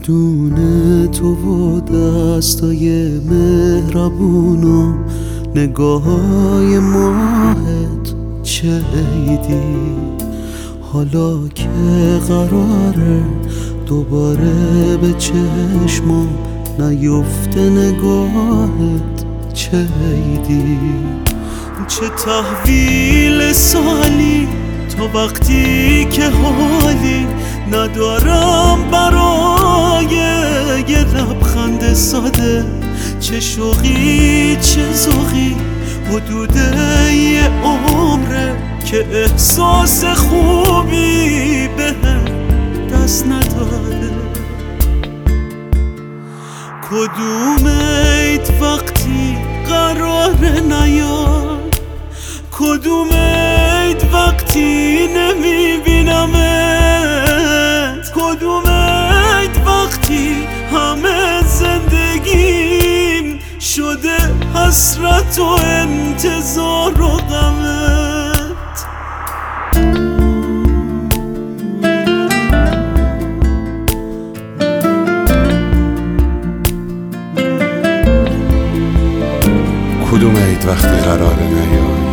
بدون تو و دستای مهربون و نگاه‌های ماهت چه عیدی. حالا که قراره دوباره به چشمم نیفته نگاهت چه عیدی. چه تحویل سالی تا وقتی که حالی ندارم برای یه لبخند ساده. چه شوقی چه ذوقی حدود یه عمره که احساس خوبی بهم دست نداده. کدوم عید وقتی قراره نیاد، کدوم عید وقتی نمیبینمت، کدوم عید وقتی همه زندگیم شده حسرت و انتظار و غمت. کدوم عید وقتی قراره نیای،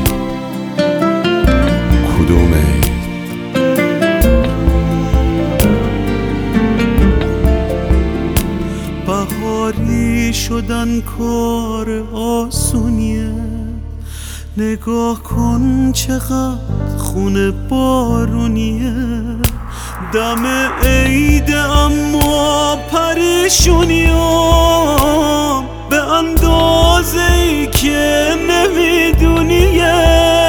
کدوم عید. بهاری شدن کار آسونیه، نگاه کن چقدر خونه بارونیه. دم عید اما پریشونیم به اندازه ای که نمیدونیه.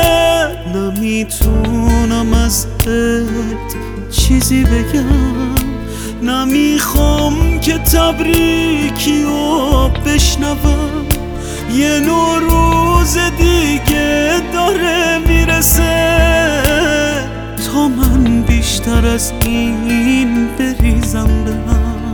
نمیتونم ازت چیزی بگم، نمیخوام که تبریکیو بشنوم. یه نوروز دیگه داره میرسه تا من بیشتر از این بریزم به هم.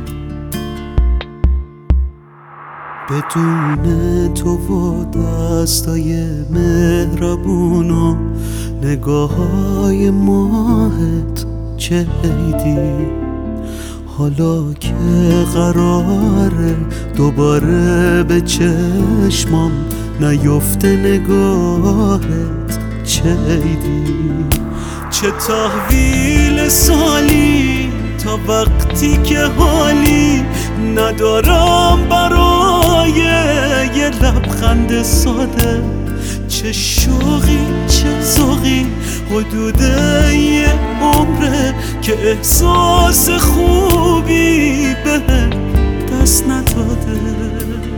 بدون تو و دستای مهربون و نگاه‌های ماهت چه عیدی. حالا که قراره دوباره به چشمم نیفته نگاهت چه عیدی. چه تحویل سالی تا وقتی که حالی ندارم برای یه لبخند ساده. چه شوقی چه ذوقی حدود یه عمره که احساس خوبی بهم دست نداده.